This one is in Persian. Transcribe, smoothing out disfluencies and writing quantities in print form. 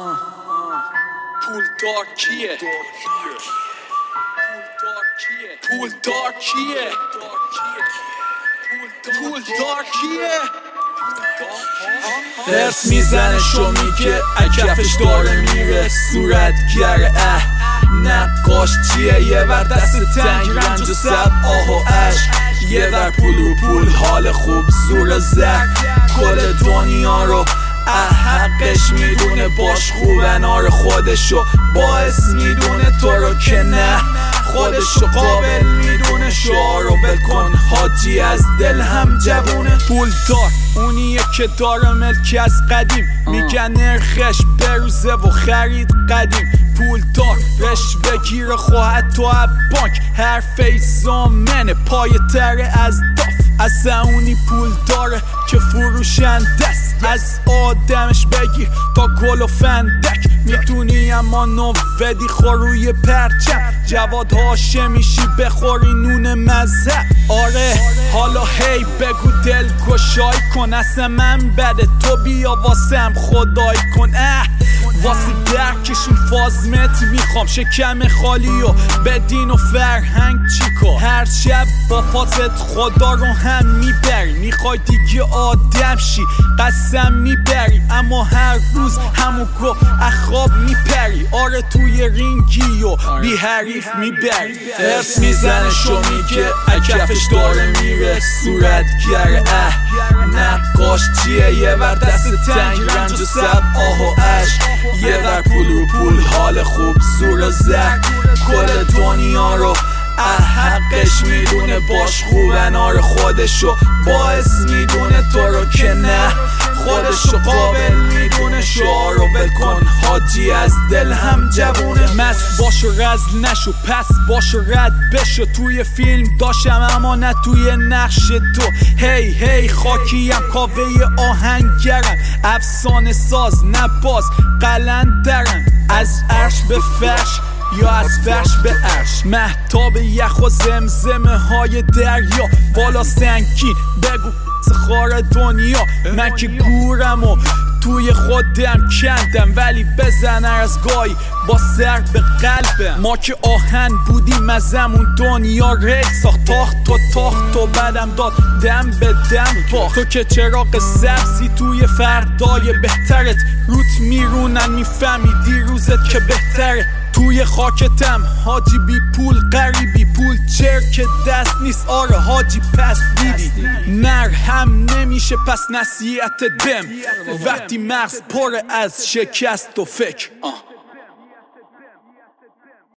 پول دار کیه؟ پول دار کیه؟ پول دار کیه؟ ارس میزنه شو میگه اکفش داره میره صورتگره نقاش چیه؟ یه ور دست تنگ رنج و سب آه و عشق، یه ور پول رو پول حال خوب زور زر کل دنیا رو حقش میدونه باش خوبه نار خودشو باعث میدونه تو رو که نه خودشو قابل میدونه شعارو بکن حاجی از دل هم جوونه. پول دار اونیه که داره ملکی از قدیم میگن نرخش بروزه و خرید قدیم. پول دار رش بگیره خواهد تو بانک حرفه زامنه پای تره از داف اصلا اونی پول داره که فروشنده است از آدمش بگیر تا گل و فندک میتونی اما نوودی خوروی پرچم جواد هاشمیشی بخوری نون مذهب. آره حالا هی بگو دل گشای کن اصلا من بده تو بیا واسم خدای کن واسه درکشون فازمت میخوام شکم خالی و بدین و فرهنگ چیکار هر شب با فازت خدا رو هم میبری میخوای دیگه آدم شی قسم میبری اما هر روز همو گو اخواب میپری. آره توی رینگی و بی حریف میبری ارس میزنه شو میگه اکفش داره میره صورتگره نقاش چیه؟ یه ور دست تنگ رنج و سب آه و عشق، یه ور پول رو پول حال خوب زور زر کل دنیا رو حقش میدونه باش خوبه نار خودشو باعث میدونه تو رو که نه خودشو قابل میدونه شعارو بکن حاجی از دل هم جوونه. مست باش و رزل نشو پس باش و رد بشو توی فیلم داشتم اما نه توی نقش تو هی خاکیم کاوه آهنگرم افسانه ساز نه باز قلندرم از عرش به فرش یا از فرش به عرش مهتاب یخ و زمزمه های دریا بالا سنگین بگو خار دنیا من که گورم و توی خودم کندم ولی بزن از گاهی با سر به قلبم ما که آهن بودیم ازمون دنیا ریل ساخت تاخت و بدم داد دم به دم باخت تو که چراغ سبزی توی فردای بهترت روت میرونن میفهمی دیروزت که بهتره توی خاکتم حاجی بی پول غریبی پول چرک دست نیست آره حاجی پس دیدی نر هم نمیشه پس نصیحت دم وقتی مغز پر از شکست و فکر